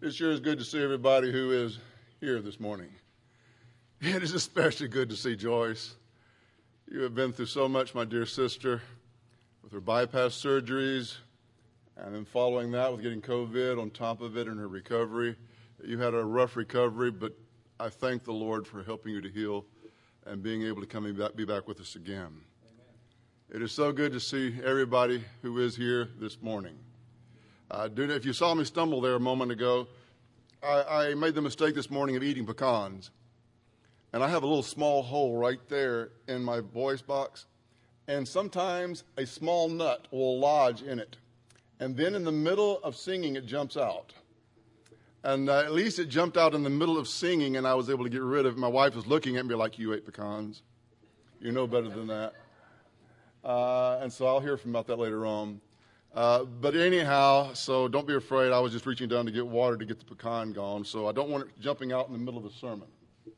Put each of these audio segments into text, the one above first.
It sure is good to see everybody who is here this morning. It is especially good to see Joyce. You have been through so much, my dear sister, with her bypass surgeries, and then following that with getting COVID on top of it and her recovery. You had a rough recovery, but I thank the Lord for helping you to heal and being able to come and be back with us again. Amen. It is so good to see everybody who is here this morning. If you saw me stumble there a moment ago, I made the mistake this morning of eating pecans. And I have a little small hole right there in my voice box. And sometimes a small nut will lodge in it. And then in the middle of singing, it jumps out. And at least it jumped out in the middle of singing, and I was able to get rid of it. My wife was looking at me like, you ate pecans. You know better than that. And so I'll hear about that later on. But anyhow, so don't be afraid. I was just reaching down to get water to get the pecan gone, so I don't want it jumping out in the middle of the sermon.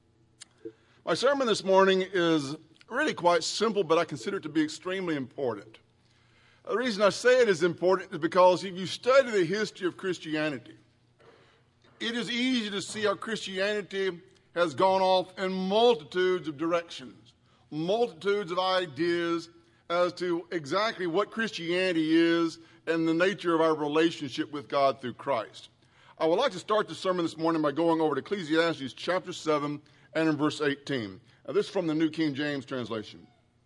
My sermon this morning is really quite simple, but I consider it to be extremely important. The reason I say it is important is because if you study the history of Christianity, it is easy to see how Christianity has gone off in multitudes of directions, multitudes of ideas as to exactly what Christianity is and the nature of our relationship with God through Christ. I would like to start the sermon this morning by going over to Ecclesiastes chapter 7 and in verse 18. Now, this is from the New King James translation.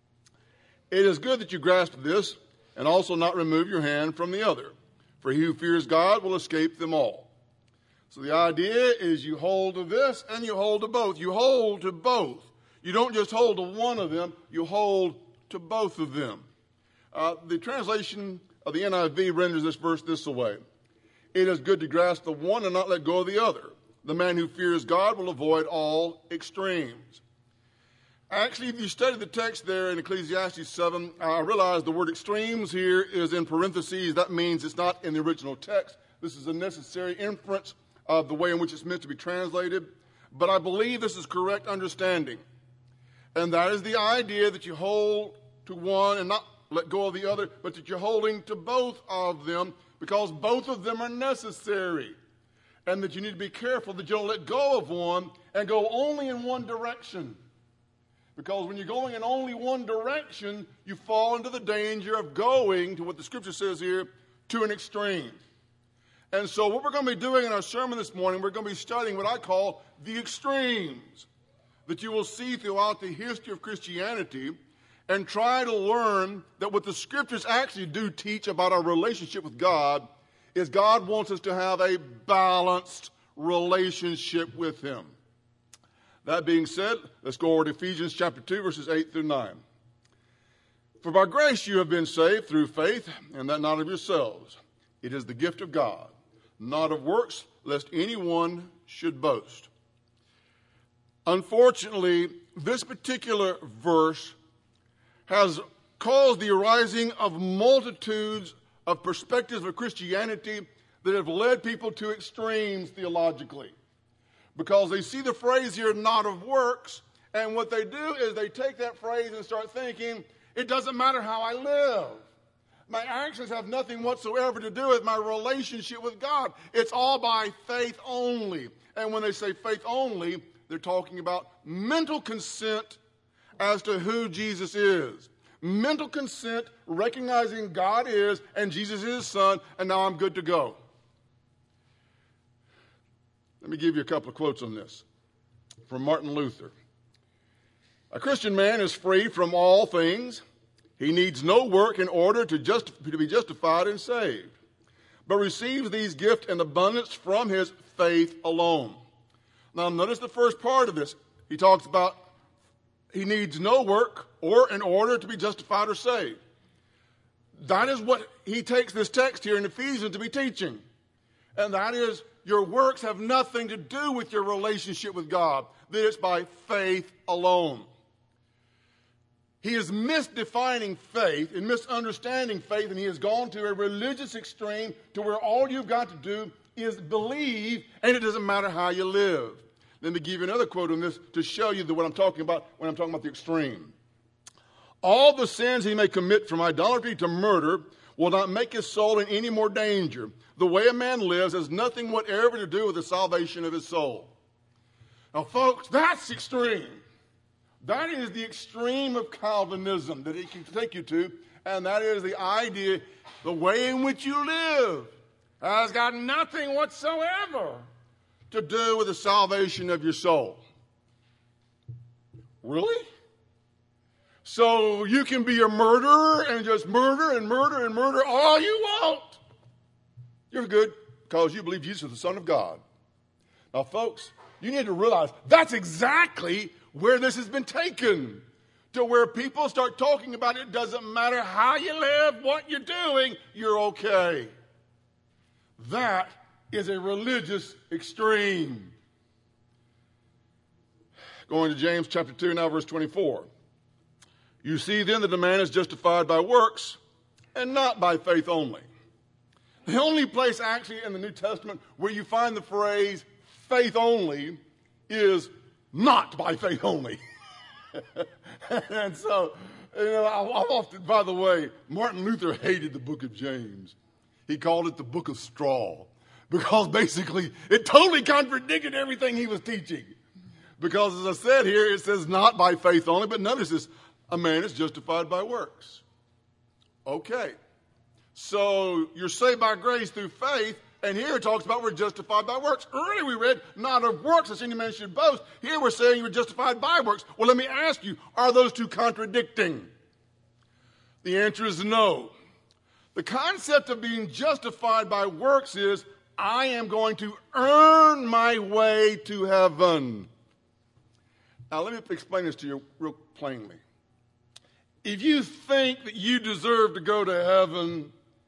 It is good that you grasp this and also not remove your hand from the other, for he who fears God will escape them all. So the idea is you hold to this and you hold to both. You hold to both. You don't just hold to one of them, you hold to both of them. The translation of the NIV renders this verse this way. It is good to grasp the one and not let go of the other. The man who fears God will avoid all extremes. Actually, if you study the text there in Ecclesiastes 7, I realize the word extremes here is in parentheses. That means it's not in the original text. This is a necessary inference of the way in which it's meant to be translated. But I believe this is correct understanding. And that is the idea that you hold to one and not let go of the other, but that you're holding to both of them because both of them are necessary. And that you need to be careful that you don't let go of one and go only in one direction. Because when you're going in only one direction, you fall into the danger of going to what the scripture says here, to an extreme. And so what we're going to be doing in our sermon this morning, we're going to be studying what I call the extremes that you will see throughout the history of Christianity and try to learn that what the scriptures actually do teach about our relationship with God is God wants us to have a balanced relationship with him. That being said, let's go over to Ephesians chapter 2, verses 8 through 9. For by grace you have been saved through faith, and that not of yourselves. It is the gift of God, not of works, lest anyone should boast. Unfortunately, this particular verse has caused the arising of multitudes of perspectives of Christianity that have led people to extremes theologically. Because they see the phrase here, not of works, and what they do is they take that phrase and start thinking, it doesn't matter how I live. My actions have nothing whatsoever to do with my relationship with God. It's all by faith only. And when they say faith only, they're talking about mental consent as to who Jesus is. Mental consent, recognizing God is and Jesus is his son, and now I'm good to go. Let me give you a couple of quotes on this from Martin Luther. A Christian man is free from all things. He needs no work in order to be justified and saved, but receives these gifts in abundance from his faith alone. Now notice the first part of this. He talks about he needs no work or in order to be justified or saved. That is what he takes this text here in Ephesians to be teaching. And that is, your works have nothing to do with your relationship with God. That it's by faith alone. He is misdefining faith and misunderstanding faith, and he has gone to a religious extreme to where all you've got to do is believe, and it doesn't matter how you live. Let me give you another quote on this to show you what I'm talking about when I'm talking about the extreme. All the sins he may commit from idolatry to murder will not make his soul in any more danger. The way a man lives has nothing whatever to do with the salvation of his soul. Now, folks, that's extreme. That is the extreme of Calvinism that it can take you to, and that is the idea, the way in which you live has got nothing whatsoever to do with the salvation of your soul. Really? So you can be a murderer and just murder and murder and murder all you want. You're good because you believe Jesus is the Son of God. Now, folks, you need to realize that's exactly where this has been taken, to where people start talking about it doesn't matter how you live, what you're doing, you're okay. That is a religious extreme. Going to James chapter 2 now, verse 24. You see then that a man is justified by works and not by faith only. The only place actually in the New Testament where you find the phrase faith only is not by faith only. And so, I've often, by the way, Martin Luther hated the book of James. He called it the book of straw because basically it totally contradicted everything he was teaching. Because as I said here, it says not by faith only, but notice this, a man is justified by works. Okay. So you're saved by grace through faith, and here it talks about we're justified by works. Earlier we read, not of works as any man should boast. Here we're saying you're justified by works. Well, let me ask you, are those two contradicting? The answer is no. The concept of being justified by works is, I am going to earn my way to heaven. Now, let me explain this to you real plainly. If you think that you deserve to go to heaven,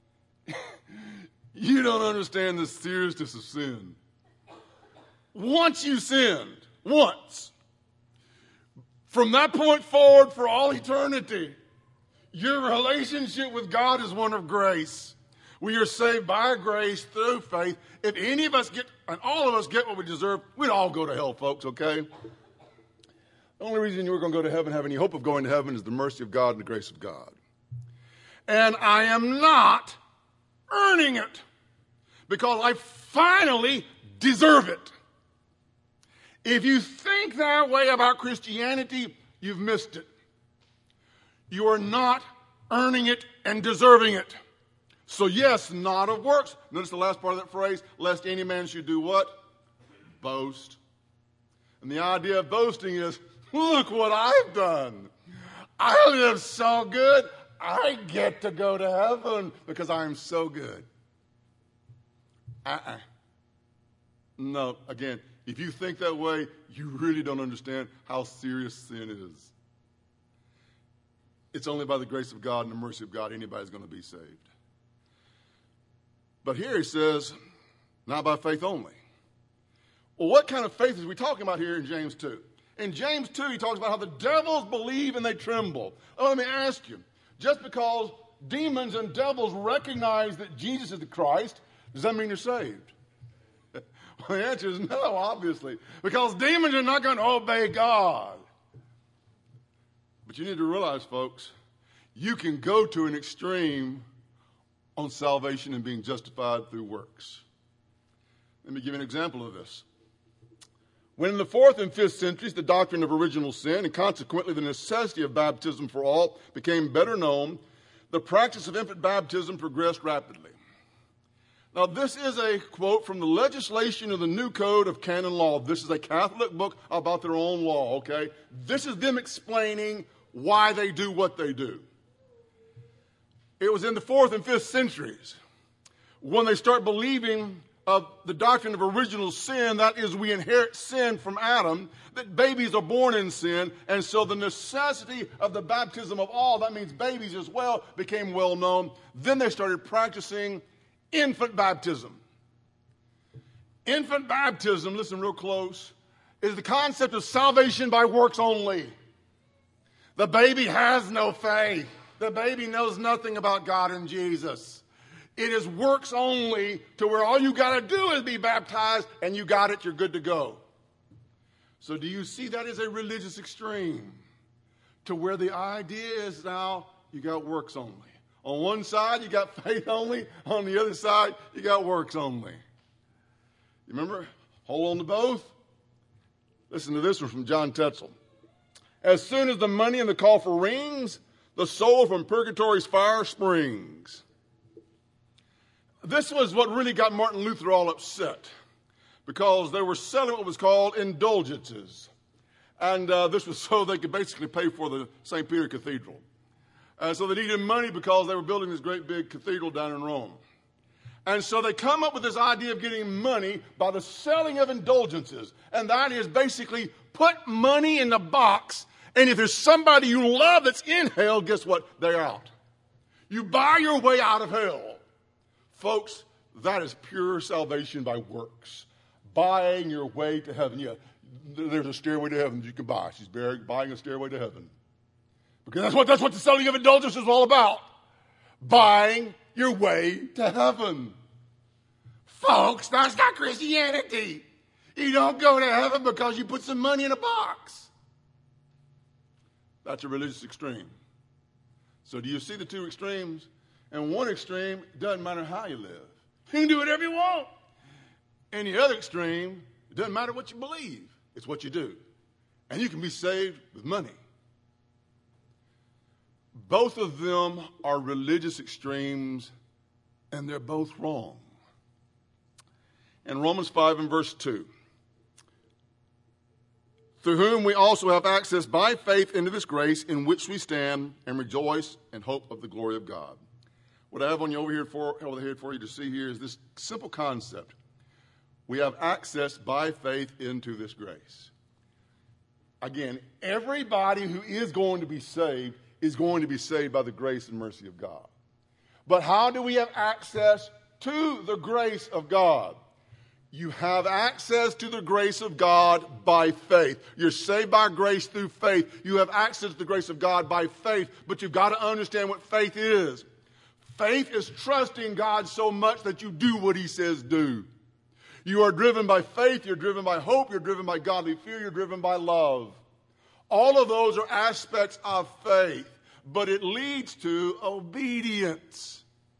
you don't understand the seriousness of sin. Once you sinned, once, from that point forward for all eternity, your relationship with God is one of grace. We are saved by grace through faith. If any of us get, and all of us get what we deserve, we'd all go to hell, folks, okay? The only reason you're going to go to heaven, have any hope of going to heaven, is the mercy of God and the grace of God. And I am not earning it because I finally deserve it. If you think that way about Christianity, you've missed it. You are not earning it and deserving it. So yes, not of works. Notice the last part of that phrase, lest any man should do what? Boast. And the idea of boasting is, look what I've done. I live so good, I get to go to heaven because I'm so good. No, again, if you think that way, you really don't understand how serious sin is. It's only by the grace of God and the mercy of God anybody's going to be saved. But here he says, not by faith only. Well, what kind of faith is we talking about here in James 2? In James 2, he talks about how the devils believe and they tremble. Oh, let me ask you, just because demons and devils recognize that Jesus is the Christ, does that mean you're saved? Well, the answer is no, obviously, because demons are not going to obey God. But you need to realize, folks, you can go to an extreme on salvation and being justified through works. Let me give you an example of this. When in the 4th and 5th centuries the doctrine of original sin and consequently the necessity of baptism for all became better known, the practice of infant baptism progressed rapidly. Now, this is a quote from the legislation of the New Code of Canon Law. This is a Catholic book about their own law, okay? This is them explaining why they do what they do. It was in the 4th and 5th centuries when they start believing of the doctrine of original sin, that is, we inherit sin from Adam, that babies are born in sin, and so the necessity of the baptism of all, that means babies as well, became well known. Then they started practicing infant baptism. Infant baptism, listen real close, is the concept of salvation by works only. The baby has no faith. The baby knows nothing about God and Jesus. It is works only, to where all you got to do is be baptized and you got it, you're good to go. So do you see that as a religious extreme? To where the idea is now you got works only. On one side, you got faith only. On the other side, you got works only. You remember? Hold on to both. Listen to this one from John Tetzel. As soon as the money in the coffer rings, the soul from purgatory's fire springs. This was what really got Martin Luther all upset, because they were selling what was called indulgences. And this was so they could basically pay for the St. Peter Cathedral. So they needed money because they were building this great big cathedral down in Rome. And so they come up with this idea of getting money by the selling of indulgences. And the idea is basically put money in the box, and if there's somebody you love that's in hell, guess what? They're out. You buy your way out of hell. Folks, that is pure salvation by works. Buying your way to heaven. Yeah, there's a stairway to heaven that you can buy. She's buying a stairway to heaven. Because that's what the selling of indulgence is all about. Buying your way to heaven. Folks, that's not Christianity. You don't go to heaven because you put some money in a box. That's a religious extreme. So do you see the two extremes? And one extreme, it doesn't matter how you live. You can do whatever you want. And the other extreme, it doesn't matter what you believe. It's what you do. And you can be saved with money. Both of them are religious extremes, and they're both wrong. In Romans 5 and verse 2, through whom we also have access by faith into this grace in which we stand and rejoice in hope of the glory of God. What I have on you over the head for you to see here is this simple concept. We have access by faith into this grace. Again, everybody who is going to be saved is going to be saved by the grace and mercy of God. But how do we have access to the grace of God? You have access to the grace of God by faith. You're saved by grace through faith. You have access to the grace of God by faith, but you've got to understand what faith is. Faith is trusting God so much that you do what he says do. You are driven by faith, you're driven by hope, you're driven by godly fear, you're driven by love. All of those are aspects of faith, but it leads to obedience.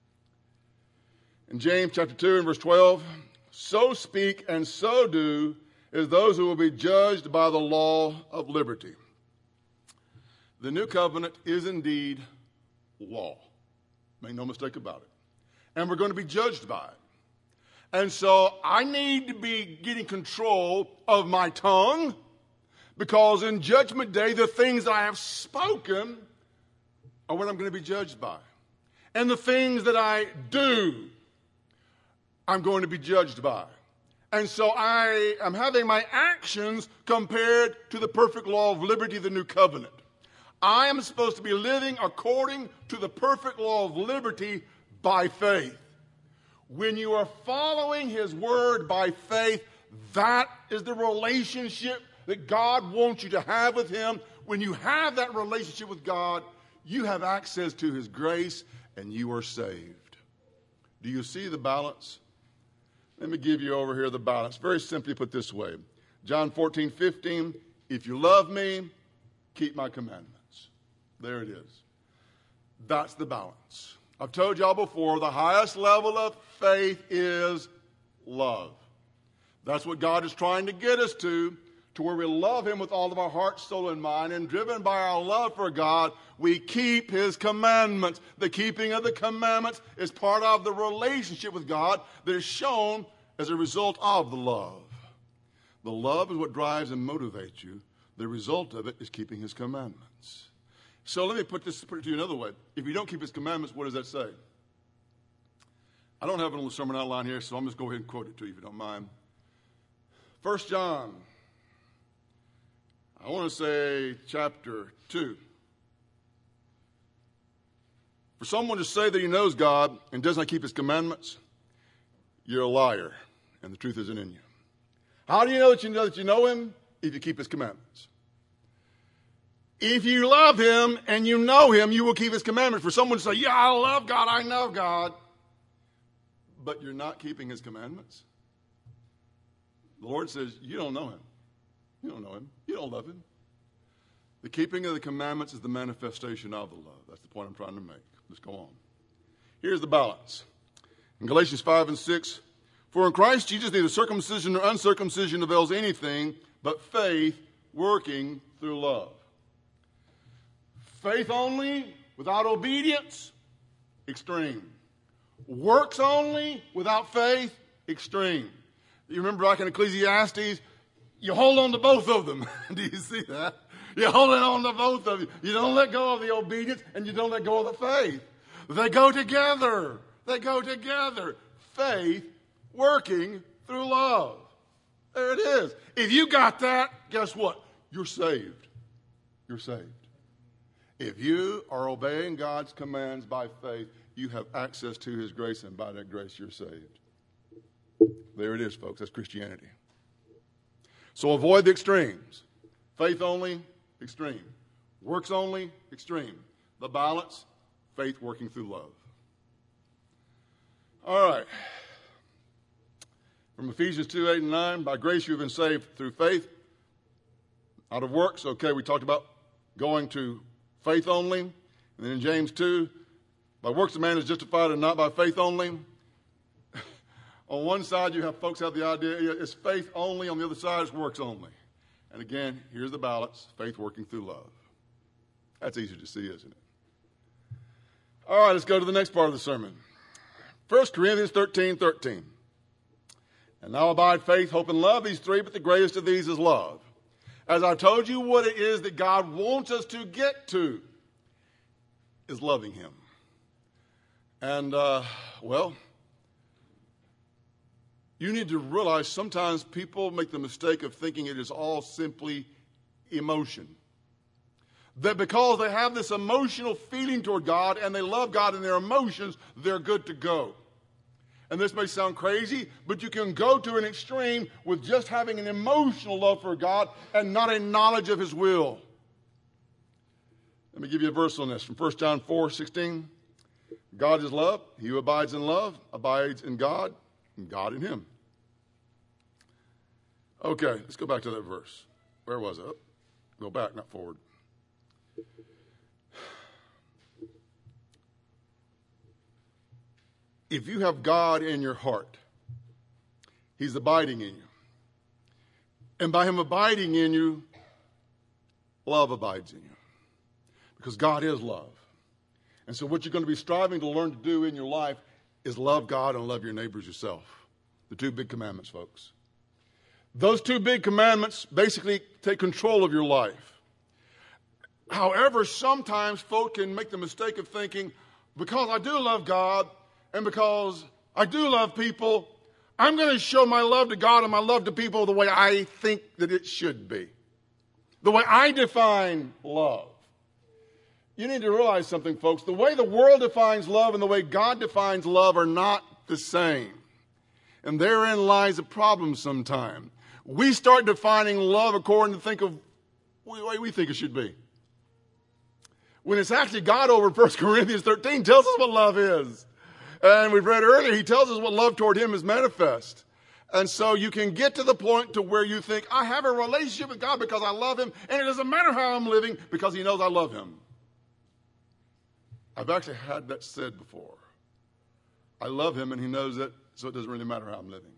In James chapter 2 and verse 12, so speak and so do as those who will be judged by the law of liberty. The new covenant is indeed law. Make no mistake about it. And we're going to be judged by it. And so I need to be getting control of my tongue, because in judgment day, the things that I have spoken are what I'm going to be judged by. And the things that I do, I'm going to be judged by. And so I am having my actions compared to the perfect law of liberty, the new covenant. I am supposed to be living according to the perfect law of liberty by faith. When you are following his word by faith, that is the relationship that God wants you to have with him. When you have that relationship with God, you have access to his grace and you are saved. Do you see the balance? Let me give you over here the balance. Very simply put this way. John 14:15, if you love me, keep my commandments. There it is. That's the balance. I've told y'all before, the highest level of faith is love. That's what God is trying to get us to where we love him with all of our heart, soul, and mind, and driven by our love for God, we keep his commandments. The keeping of the commandments is part of the relationship with God that is shown as a result of the love. The love is what drives and motivates you. The result of it is keeping his commandments. So let me put it to you another way. If you don't keep his commandments, what does that say? I don't have it on the sermon outline here, so I'm just going to go ahead and quote it to you if you don't mind. 1 John, I want to say chapter 2. For someone to say that he knows God and does not keep his commandments, you're a liar, and the truth isn't in you. How do you know that you know him? If you keep his commandments. If you love him and you know him, you will keep his commandments. For someone to say, yeah, I love God, I know God, but you're not keeping his commandments, the Lord says, you don't know him. You don't know him. You don't love him. The keeping of the commandments is the manifestation of the love. That's the point I'm trying to make. Let's go on. Here's the balance. In Galatians 5 and 6, for in Christ Jesus neither circumcision nor uncircumcision avails anything, but faith working through love. Faith only without obedience, extreme. Works only without faith, extreme. You remember back in Ecclesiastes, you hold on to both of them. Do you see that? You're holding on to both of you. You don't let go of the obedience and you don't let go of the faith. They go together. They go together. Faith working through love. There it is. If you got that, guess what? You're saved. You're saved. If you are obeying God's commands by faith, you have access to his grace, and by that grace you're saved. There it is, folks. That's Christianity. So avoid the extremes. Faith only, extreme. Works only, extreme. The balance, faith working through love. All right. From Ephesians 2, 8 and 9, by grace you have been saved through faith. Out of works, okay, we talked about going to faith only. And then in James 2, by works the man is justified and not by faith only. On one side, you have folks have the idea it's faith only. On the other side, it's works only. And again, here's the balance, faith working through love. That's easy to see, isn't it? All right, let's go to the next part of the sermon. 1 Corinthians 13:13. And now abide faith, hope, and love, these three, but the greatest of these is love. As I told you, what it is that God wants us to get to is loving him. And, you need to realize sometimes people make the mistake of thinking it is all simply emotion. That because they have this emotional feeling toward God and they love God in their emotions, they're good to go. And this may sound crazy, but you can go to an extreme with just having an emotional love for God and not a knowledge of his will. Let me give you a verse on this from 1 John 4:16. God is love. He who abides in love abides in God, and God in him. Okay, let's go back to that verse. Where was it? Go back, not forward. If you have God in your heart, he's abiding in you. And by him abiding in you, love abides in you. Because God is love. And so what you're going to be striving to learn to do in your life is love God and love your neighbors yourself. The two big commandments, folks. Those two big commandments basically take control of your life. However, sometimes folk can make the mistake of thinking, because I do love God and because I do love people, I'm going to show my love to God and my love to people the way I think that it should be. The way I define love. You need to realize something, folks. The way the world defines love and the way God defines love are not the same. And therein lies a problem sometimes. We start defining love according to the way we think it should be. When it's actually God over 1 Corinthians 13 tells us what love is. And we've read earlier, he tells us what love toward him is manifest. And so you can get to the point to where you think, I have a relationship with God because I love him, and it doesn't matter how I'm living because he knows I love him. I've actually had that said before. I love him and he knows it, so it doesn't really matter how I'm living.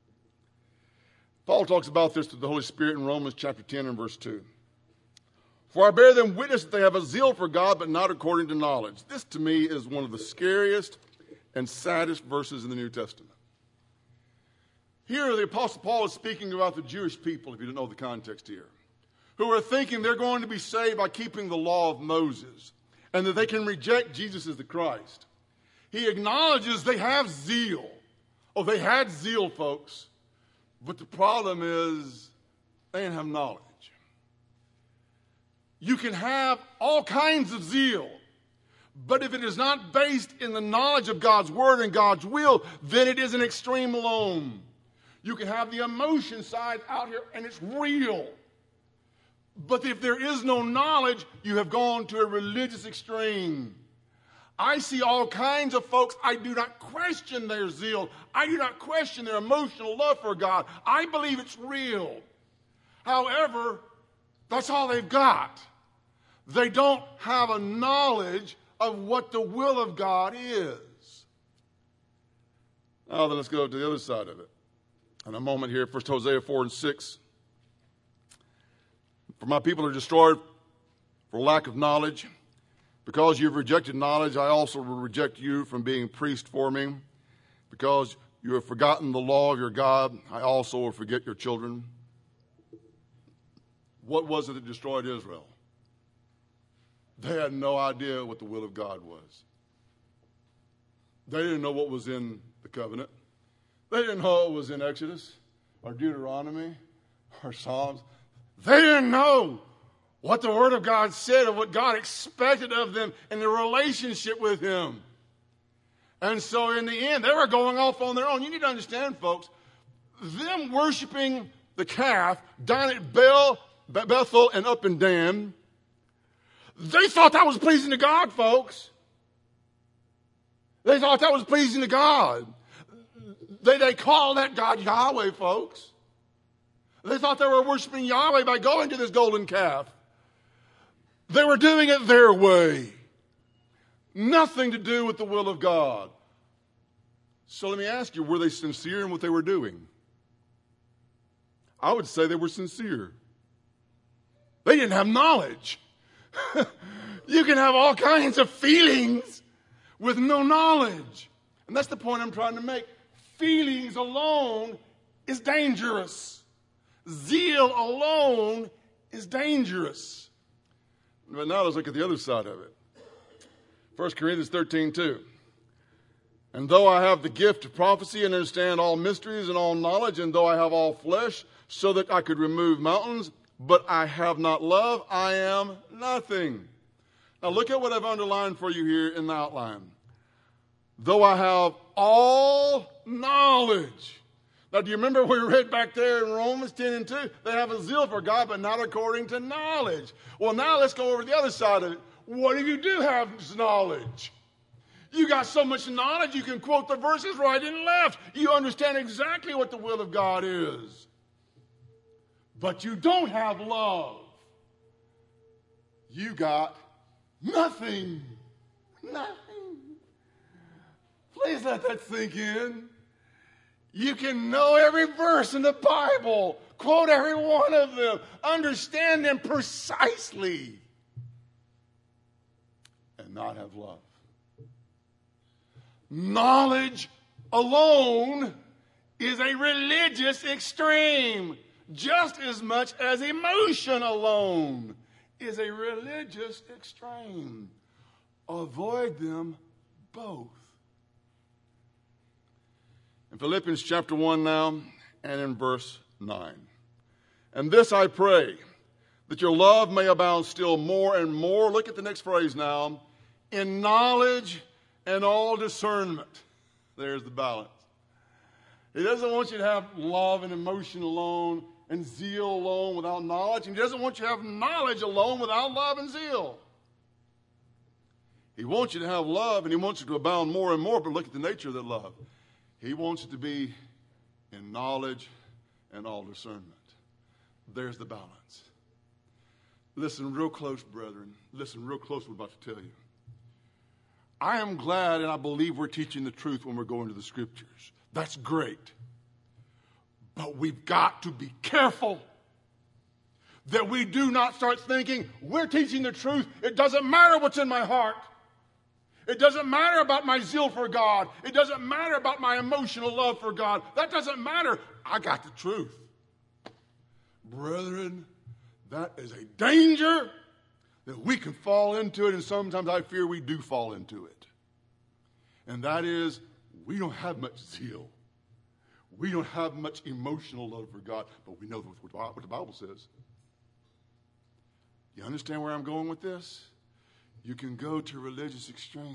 Paul talks about this through the Holy Spirit in Romans chapter 10 and verse 2. For I bear them witness that they have a zeal for God, but not according to knowledge. This to me is one of the scariest and saddest verses in the New Testament. Here the Apostle Paul is speaking about the Jewish people, if you don't know the context here, who are thinking they're going to be saved by keeping the law of Moses, and that they can reject Jesus as the Christ. He acknowledges they have zeal. Oh, they had zeal, folks. But the problem is they didn't have knowledge. You can have all kinds of zeal, but if it is not based in the knowledge of God's word and God's will, then it is an extreme alone. You can have the emotion side out here, and it's real. But if there is no knowledge, you have gone to a religious extreme. I see all kinds of folks. I do not question their zeal. I do not question their emotional love for God. I believe it's real. However, that's all they've got. They don't have a knowledge of what the will of God is. Now then, let's go to the other side of it. In a moment here, 1 Hosea 4 and 6. For my people are destroyed for lack of knowledge. Because you've rejected knowledge, I also will reject you from being priest for me. Because you have forgotten the law of your God, I also will forget your children. What was it that destroyed Israel? They had no idea what the will of God was. They didn't know what was in the covenant. They didn't know what was in Exodus or Deuteronomy or Psalms. They didn't know what the Word of God said or what God expected of them in the relationship with Him. And so in the end, they were going off on their own. You need to understand, folks, them worshiping the calf down at Bethel and up in Dan, they thought that was pleasing to God, folks. They thought that was pleasing to God. They called that God Yahweh, folks. They thought they were worshiping Yahweh by going to this golden calf. They were doing it their way. Nothing to do with the will of God. So let me ask you, were they sincere in what they were doing? I would say they were sincere. They didn't have knowledge. You can have all kinds of feelings with no knowledge. And that's the point I'm trying to make. Feelings alone is dangerous. Zeal alone is dangerous. But now let's look at the other side of it. 1 Corinthians 13:2. And though I have the gift of prophecy and understand all mysteries and all knowledge, and though I have all flesh, so that I could remove mountains, but I have not love, I am nothing. Now look at what I've underlined for you here in the outline. Though I have all knowledge. Now do you remember we read back there in Romans 10 and 2? They have a zeal for God, but not according to knowledge. Well, now let's go over to the other side of it. What if you do have knowledge? You got so much knowledge you can quote the verses right and left. You understand exactly what the will of God is. But you don't have love. You got nothing. Nothing. Please let that sink in. You can know every verse in the Bible, quote every one of them, understand them precisely, and not have love. Knowledge alone is a religious extreme, just as much as emotion alone is a religious extreme. Avoid them both. In Philippians chapter 1 now, and in verse 9. And this I pray, that your love may abound still more and more. Look at the next phrase now. In knowledge and all discernment. There's the balance. He doesn't want you to have love and emotion alone and zeal alone without knowledge. And he doesn't want you to have knowledge alone without love and zeal. He wants you to have love and he wants you to abound more and more. But look at the nature of that love. He wants it to be in knowledge and all discernment. There's the balance. Listen real close, brethren. Listen real close to what I'm about to tell you. I am glad and I believe we're teaching the truth when we're going to the scriptures. That's great. But we've got to be careful that we do not start thinking we're teaching the truth. It doesn't matter what's in my heart. It doesn't matter about my zeal for God. It doesn't matter about my emotional love for God. That doesn't matter. I got the truth. Brethren, that is a danger that we can fall into it, and sometimes I fear we do fall into it. And that is, we don't have much zeal. We don't have much emotional love for God, but we know what the Bible says. You understand where I'm going with this? You can go to religious extremes.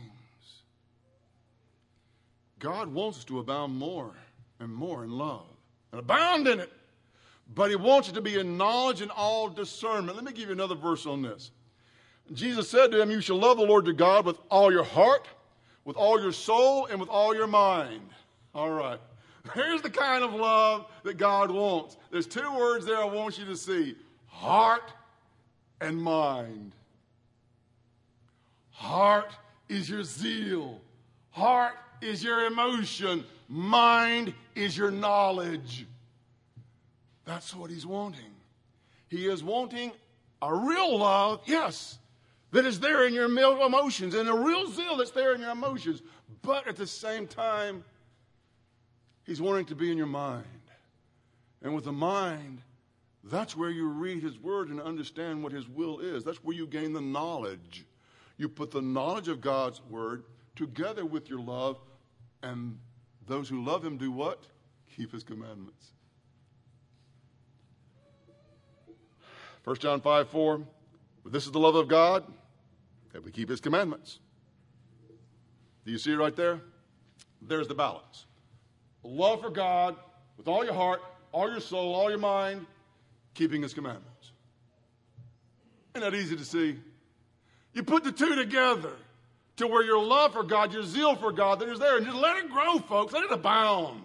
God wants us to abound more and more in love and abound in it. But he wants it to be in knowledge and all discernment. Let me give you another verse on this. Jesus said to him, you shall love the Lord your God with all your heart, with all your soul, and with all your mind. All right. Here's the kind of love that God wants. There's two words there I want you to see. Heart and mind. Heart is your zeal. Heart is your emotion. Mind is your knowledge. That's what he's wanting. He is wanting a real love, yes, that is there in your emotions, and a real zeal that's there in your emotions. But at the same time, he's wanting to be in your mind. And with the mind, that's where you read his word and understand what his will is. That's where you gain the knowledge. You put the knowledge of God's word together with your love, and those who love him do what? Keep his commandments. 1 John 5:4, this is the love of God, that we keep his commandments. Do you see it right there? There's the balance. Love for God with all your heart, all your soul, all your mind, keeping his commandments. Isn't that easy to see? You put the two together to where your love for God, your zeal for God, that is there, and just let it grow, folks. Let it abound.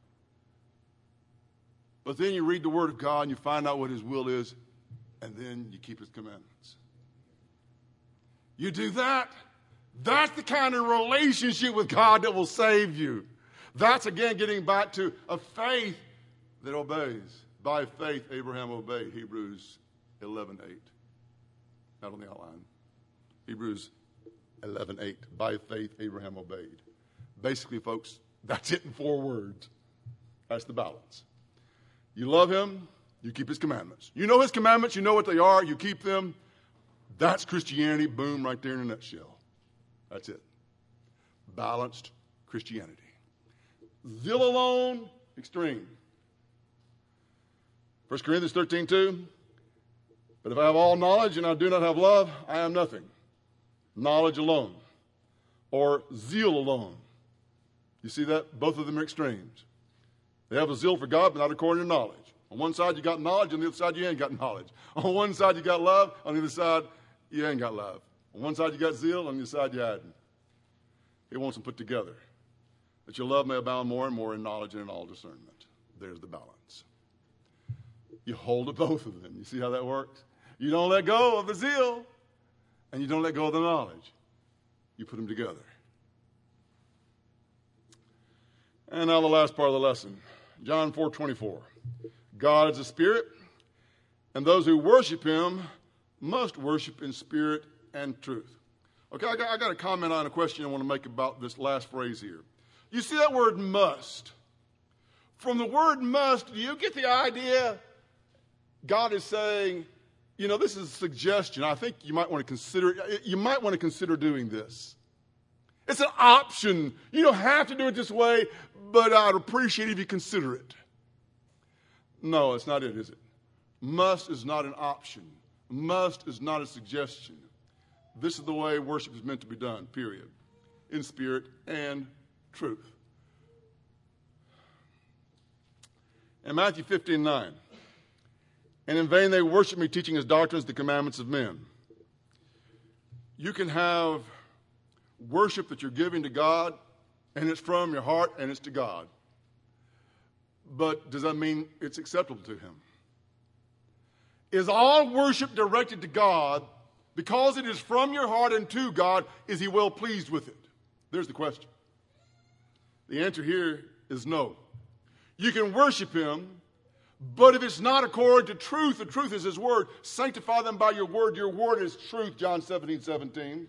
But then you read the word of God and you find out what his will is, and then you keep his commandments. You do that, that's the kind of relationship with God that will save you. That's, again, getting back to a faith that obeys. By faith, Abraham obeyed. Hebrews 11:8. Not on the outline. Hebrews 11:8. By faith, Abraham obeyed. Basically, folks, that's it in 4 words. That's the balance. You love him, you keep his commandments. You know his commandments, you know what they are, you keep them. That's Christianity, boom, right there in a nutshell. That's it. Balanced Christianity. Zeal alone, extreme. 1 Corinthians 13:2. But if I have all knowledge and I do not have love, I am nothing. Knowledge alone. Or zeal alone. You see that? Both of them are extremes. They have a zeal for God, but not according to knowledge. On one side you got knowledge, on the other side you ain't got knowledge. On one side you got love, on the other side you ain't got love. On one side you got zeal, on the other side you hadn't. He wants them put together. That your love may abound more and more in knowledge and in all discernment. There's the balance. You hold to both of them. You see how that works? You don't let go of the zeal, and you don't let go of the knowledge. You put them together. And now the last part of the lesson. John 4:24. God is a spirit, and those who worship him must worship in spirit and truth. Okay, I got a comment on a question I want to make about this last phrase here. You see that word must. From the word must, do you get the idea? God is saying, you know, this is a suggestion. I think you might want to consider doing this. It's an option. You don't have to do it this way, but I'd appreciate it if you consider it. No, it's not it, is it? Must is not an option. Must is not a suggestion. This is the way worship is meant to be done, period. In spirit and truth. In Matthew 15:9, and in vain they worship me, teaching as doctrines the commandments of men. You can have worship that you're giving to God, and it's from your heart, and it's to God. But does that mean it's acceptable to him? Is all worship directed to God because it is from your heart and to God? Is he well pleased with it? There's the question. The answer here is no. You can worship him, but if it's not according to truth, the truth is his word. Sanctify them by your word. Your word is truth, John 17:17.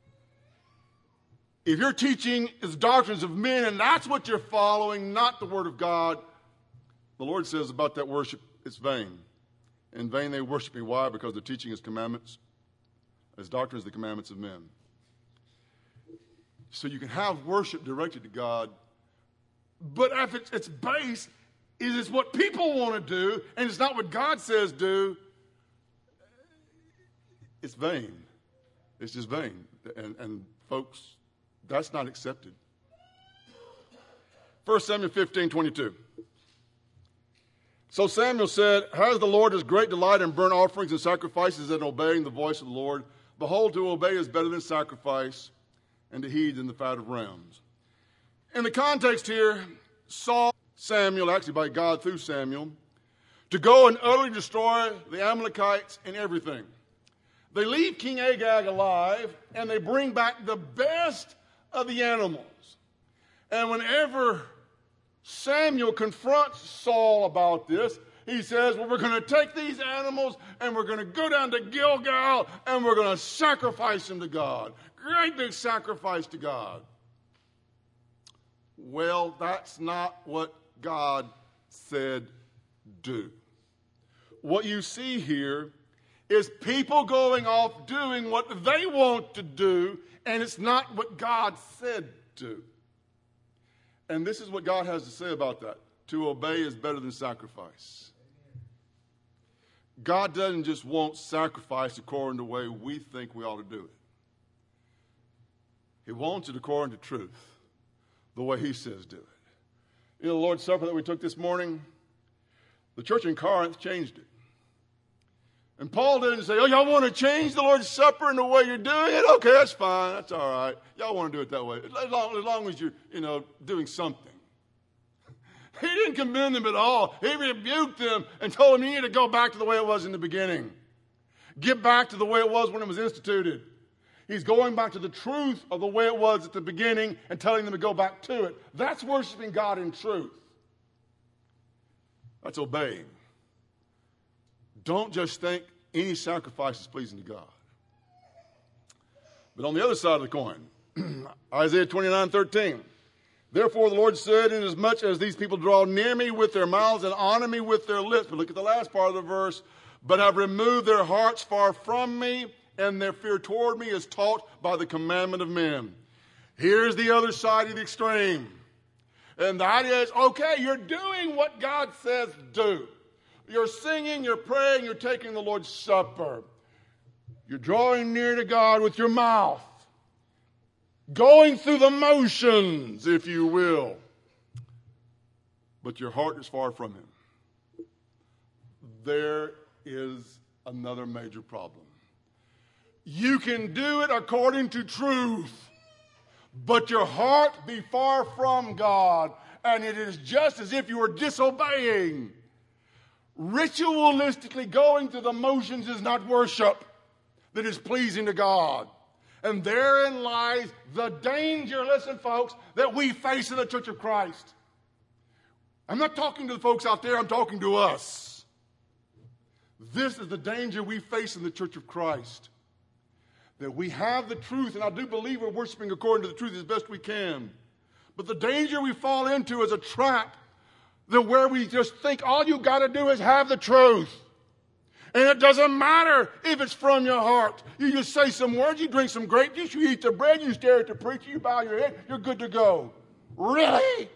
If your teaching is doctrines of men and that's what you're following, not the word of God, the Lord says about that worship, it's vain. In vain they worship me. Why? Because they're teaching his commandments, as doctrines, the commandments of men. So you can have worship directed to God, but if its base is it's what people want to do and it's not what God says do, it's vain. It's just vain. And folks, that's not accepted. 1 Samuel 15:22. So Samuel said, has the Lord his great delight in burnt offerings and sacrifices and obeying the voice of the Lord? Behold, to obey is better than sacrifice, and to heed than the fat of rams. In the context here, Samuel, actually by God through Samuel, to go and utterly destroy the Amalekites and everything. They leave King Agag alive, and they bring back the best of the animals. And whenever Samuel confronts Saul about this, he says, well, we're going to take these animals and we're going to go down to Gilgal and we're going to sacrifice them to God. Great big sacrifice to God. Well, that's not what God said do. What you see here is people going off doing what they want to do, and it's not what God said do. And this is what God has to say about that. To obey is better than sacrifice. God doesn't just want sacrifice according to the way we think we ought to do it. He wants it according to truth, the way he says do it. You know, the Lord's Supper that we took this morning, the church in Corinth changed it. And Paul didn't say, oh, y'all want to change the Lord's Supper in the way you're doing it? Okay, that's fine. That's all right. Y'all want to do it that way. As long as you're, doing something. He didn't commend them at all. He rebuked them and told them you need to go back to the way it was in the beginning. Get back to the way it was when it was instituted. He's going back to the truth of the way it was at the beginning and telling them to go back to it. That's worshiping God in truth. That's obeying. Don't just think any sacrifice is pleasing to God. But on the other side of the coin, Isaiah 29:13. Therefore the Lord said, inasmuch as these people draw near me with their mouths and honor me with their lips. But look at the last part of the verse. But have removed their hearts far from me, and their fear toward me is taught by the commandment of men. Here's the other side of the extreme. And the idea is, okay, you're doing what God says do. You're singing, you're praying, you're taking the Lord's Supper. You're drawing near to God with your mouth. Going through the motions, if you will. But your heart is far from him. There is another major problem. You can do it according to truth, but your heart be far from God, and it is just as if you were disobeying. Ritualistically going through the motions is not worship that is pleasing to God. And therein lies the danger, listen folks, that we face in the Church of Christ. I'm not talking to the folks out there, I'm talking to us. This is the danger we face in the Church of Christ. That we have the truth, and I do believe we're worshiping according to the truth as best we can. But the danger we fall into is a trap that where we just think all you got to do is have the truth. And it doesn't matter if it's from your heart. You just say some words, you drink some grape juice, you eat the bread, you stare at the preacher, you bow your head, you're good to go. Really?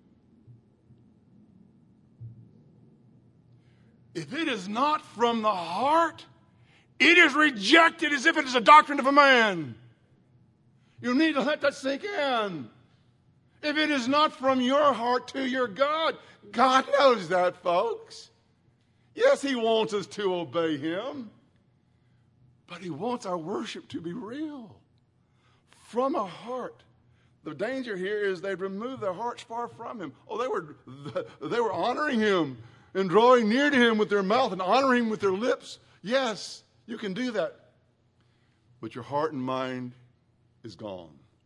If it is not from the heart, it is rejected as if it is a doctrine of a man. You need to let that sink in. If it is not from your heart to your God, God knows that, folks. Yes, he wants us to obey him, but he wants our worship to be real, from a heart. The danger here is they'd remove their hearts far from him. Oh, they were honoring him and drawing near to him with their mouth and honoring him with their lips. Yes, you can do that, but your heart and mind is gone.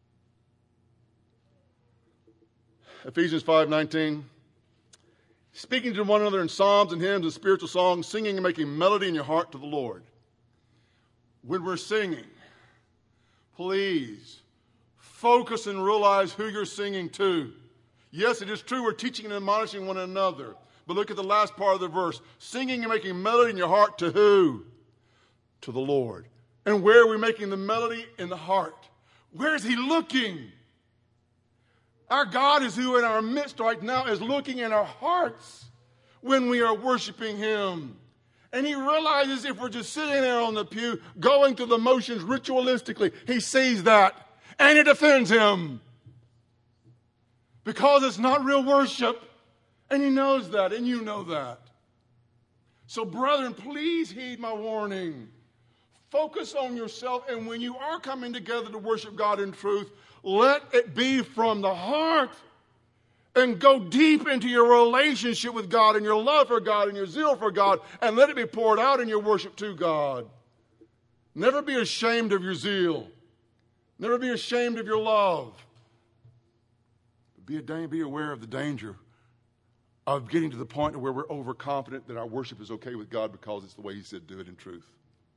Ephesians 5:19. Speaking to one another in psalms and hymns and spiritual songs, singing and making melody in your heart to the Lord. When we're singing, please focus and realize who you're singing to. Yes, it is true we're teaching and admonishing one another. But look at the last part of the verse. Singing and making melody in your heart to who? To the Lord. And where are we making the melody? In the heart. Where is he looking? Our God is who in our midst right now is looking in our hearts when we are worshiping him. And he realizes if we're just sitting there on the pew, going through the motions ritualistically, he sees that. And it offends him. Because it's not real worship. And he knows that, and you know that. So brethren, please heed my warning. Focus on yourself, and when you are coming together to worship God in truth, let it be from the heart and go deep into your relationship with God and your love for God and your zeal for God, and let it be poured out in your worship to God. Never be ashamed of your zeal. Never be ashamed of your love. be aware of the danger of getting to the point where we're overconfident that our worship is okay with God because it's the way he said do it in truth.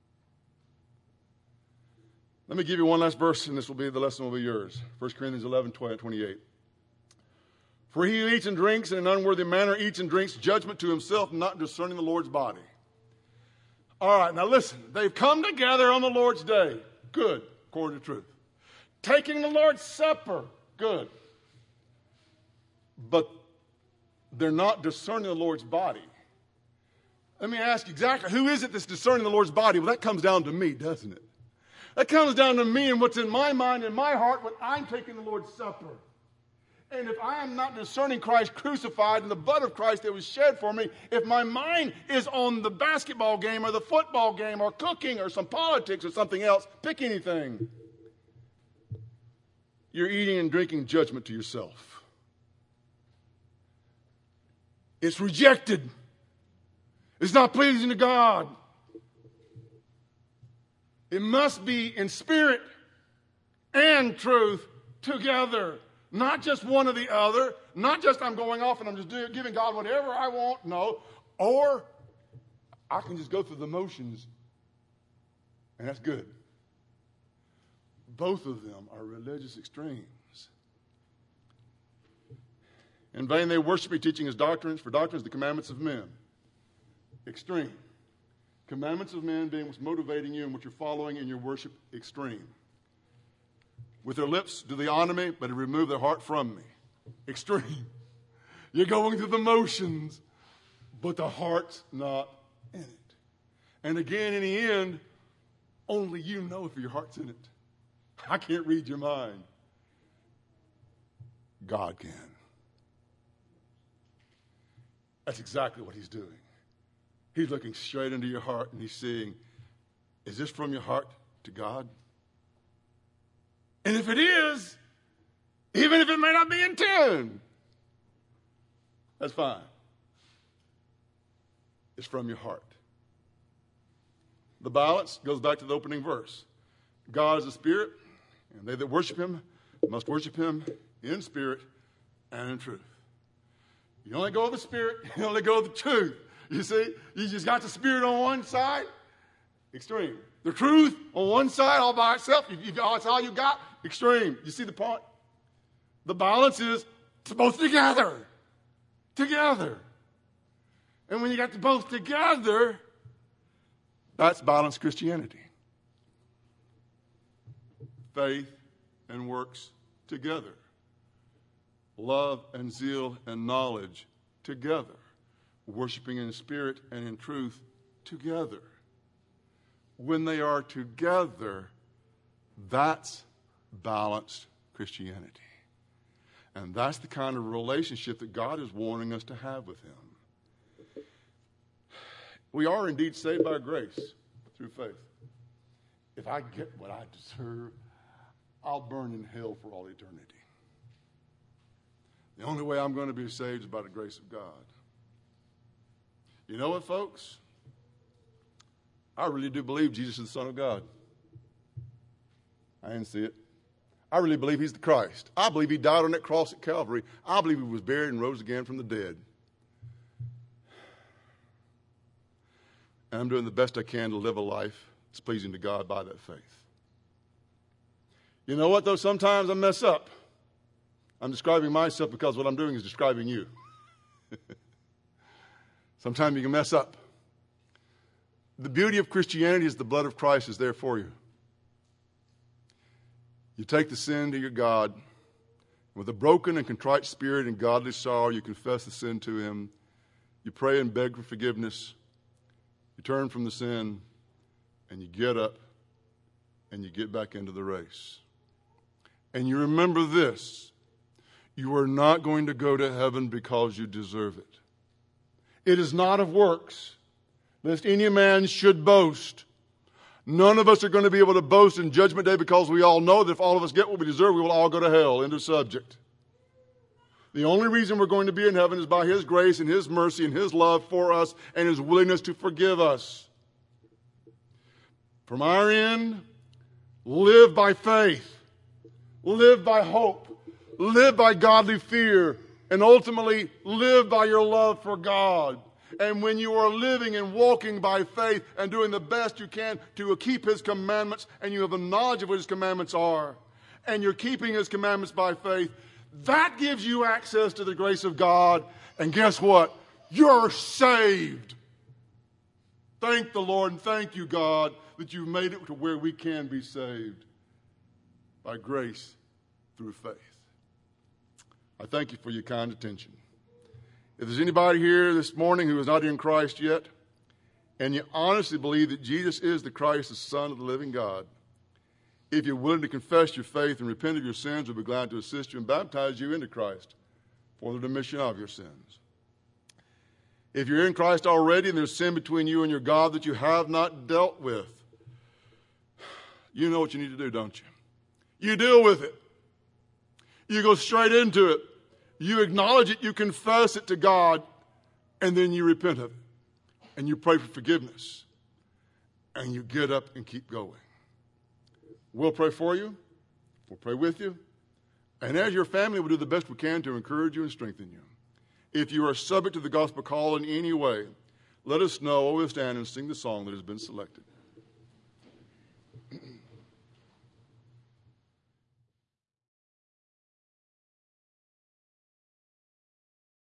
Let me give you one last verse, and the lesson will be yours. 1 Corinthians 11:28. For he who eats and drinks in an unworthy manner eats and drinks judgment to himself, not discerning the Lord's body. All right, now listen. They've come together on the Lord's day. Good, according to truth. Taking the Lord's Supper. Good. But they're not discerning the Lord's body. Let me ask you exactly, who is it that's discerning the Lord's body? Well, that comes down to me, doesn't it? That comes down to me and what's in my mind and my heart when I'm taking the Lord's Supper. And if I am not discerning Christ crucified and the blood of Christ that was shed for me, if my mind is on the basketball game or the football game or cooking or some politics or something else, pick anything, you're eating and drinking judgment to yourself. It's rejected. It's not pleasing to God. It must be in spirit and truth together. Not just one or the other. Not just I'm going off and I'm just giving God whatever I want. No. Or I can just go through the motions and that's good. Both of them are religious extremes. In vain they worship me, teaching his doctrines, for doctrines the commandments of men. Extreme. Commandments of men being what's motivating you and what you're following in your worship. Extreme. With their lips do they honor me, but they remove their heart from me. Extreme. You're going through the motions, but the heart's not in it. And again, in the end, only you know if your heart's in it. I can't read your mind. God can. That's exactly what he's doing. He's looking straight into your heart and he's saying, is this from your heart to God? And if it is, even if it may not be in tune, that's fine. It's from your heart. The balance goes back to the opening verse. God is a spirit, and they that worship him must worship him in spirit and in truth. You only go with the spirit, you only go with the truth. You see, you just got the spirit on one side, extreme. The truth on one side all by itself, that's all you got, extreme. You see the point? The balance is both together. Together. And when you got the both together, that's balanced Christianity. Faith and works together. Love and zeal and knowledge together. Worshiping in spirit and in truth together. When they are together, that's balanced Christianity. And that's the kind of relationship that God is wanting us to have with him. We are indeed saved by grace through faith. If I get what I deserve, I'll burn in hell for all eternity. The only way I'm going to be saved is by the grace of God. You know what, folks? I really do believe Jesus is the Son of God. I didn't see it. I really believe he's the Christ. I believe he died on that cross at Calvary. I believe he was buried and rose again from the dead. And I'm doing the best I can to live a life that's pleasing to God by that faith. You know what, though? Sometimes I mess up. I'm describing myself because what I'm doing is describing you. Sometimes you can mess up. The beauty of Christianity is the blood of Christ is there for you. You take the sin to your God. With a broken and contrite spirit and godly sorrow, you confess the sin to him. You pray and beg for forgiveness. You turn from the sin, and you get up, and you get back into the race. And you remember this. You are not going to go to heaven because you deserve it. It is not of works, lest any man should boast. None of us are going to be able to boast in Judgment Day because we all know that if all of us get what we deserve, we will all go to hell. End of subject. The only reason we're going to be in heaven is by his grace and his mercy and his love for us and his willingness to forgive us. From our end, live by faith. Live by hope. live by godly fear, and ultimately live by your love for God. And when you are living and walking by faith and doing the best you can to keep His commandments, and you have a knowledge of what His commandments are, and you're keeping His commandments by faith, that gives you access to the grace of God. And guess what? You're saved. Thank the Lord and thank you, God, that you've made it to where we can be saved by grace through faith. I thank you for your kind attention. If there's anybody here this morning who is not in Christ yet, and you honestly believe that Jesus is the Christ, the Son of the living God, if you're willing to confess your faith and repent of your sins, we'll be glad to assist you and baptize you into Christ for the remission of your sins. If you're in Christ already and there's sin between you and your God that you have not dealt with, you know what you need to do, don't you? You deal with it. You go straight into it. You acknowledge it, you confess it to God, and then you repent of it. And you pray for forgiveness. And you get up and keep going. We'll pray for you. We'll pray with you. And as your family, we'll do the best we can to encourage you and strengthen you. If you are subject to the gospel call in any way, let us know. We'll stand and sing the song that has been selected.